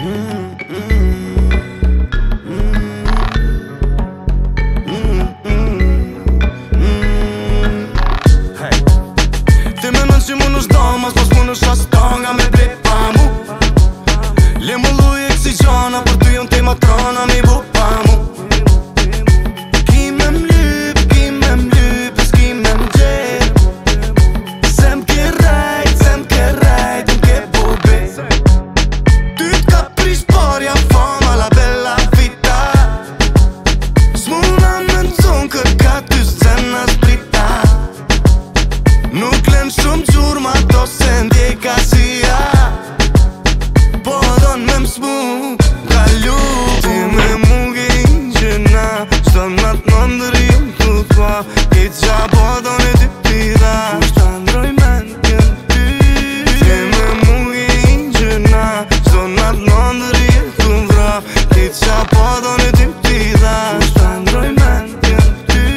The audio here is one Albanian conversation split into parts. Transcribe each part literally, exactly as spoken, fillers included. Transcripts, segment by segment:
Ti menon që mu nush damas, mos mu nush as tanga me ble pa mu. Le mu luj e kësi gjana, për ty jon te matrona mi bu pa mu. Ki me mlyp, ki me mlyp, s'ki me mgjer. Se m'ke rajt, se m'ke rajt, m'ke bube. Ty t'ka prish parja fama la bella vita. S'muna me n'zon kërka ty s'cena s'brita. Nuk len shumë gjurma do se ndjeka si ja. Po don me m'smu kalu. Ti me mungi ingjena, qdo nat në ndërim t'u t'pa. I qa po don e ty pida, kushta ndroj men t'jen ty. Ti me mungi ingjena, qdo nat në ndërim t'u vra. I qa po don e ty pida, kushta ndroj men t'jen ty.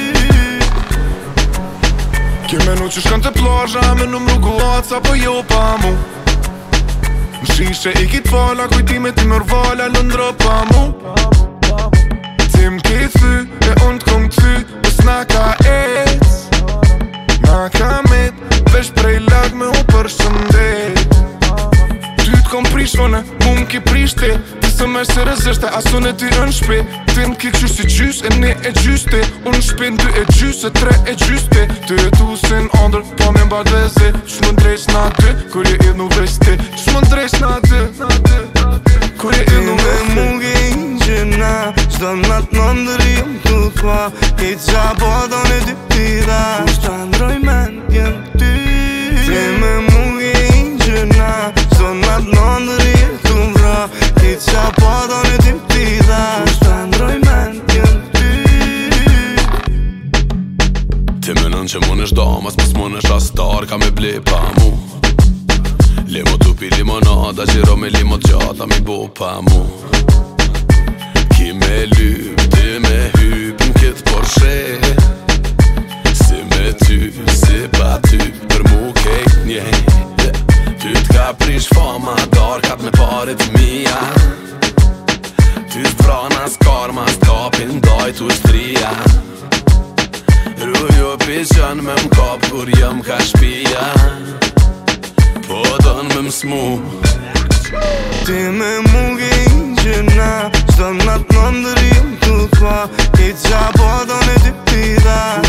Ke menu që shkën të plazha me në mruguat sa po jo pa mu. Në shishe i kit fala, kujtime ti mërvala lëndra pa mu. Ti m'ke thy, e unë t'kom thy, pës na ka ec. Na ka met, vesh prej lag me u përshëndet. Ty t'kom prish one, mu m'ke prish te. Ti së me se rëzështe, asun e ty në shpe. Ti m'ke qysh si qysh, e ne e gjyste. Unë shpe në dy e gjys, e tre e gjyste. Ty e tu si në ndër, po me mba dheze. Qysh më ndrejsh na ty, kur je idh nuk vesh ti. Qysh më ndrejsh na ty, kur je idh nuk vesh ti. Ti me mungi ingjena, qdo nat në ndërim t'u t'pa. I qa po don e ty pida, kushta ndroj men t'jen ty. Ti me mungi ingjena, qdo nat në ndërim t'u vra. I qa po don e ty pida, kushta ndroj men t'jen ty. Ti menon që mun është damas, pës mun është astar, ka me ble pa mu. Limo tupi limonada, gjiro me limot gjata mi bo pa mu. Ki me lyp, ti me hyp n'kit Porsche. Si me ty, si pa ty, për mu kejt njej. Ty t'ka prish fama, darkat me paret mija. Ty t'vrana s'karma, s'kapin daj t'u shtria. Rujo pishan me m'kap kur jëm ka shpia. Po don me m'smu. Ti me mungi ingjena, qdo nat në ndërim t'u t'pa. I qa po don e ty pida,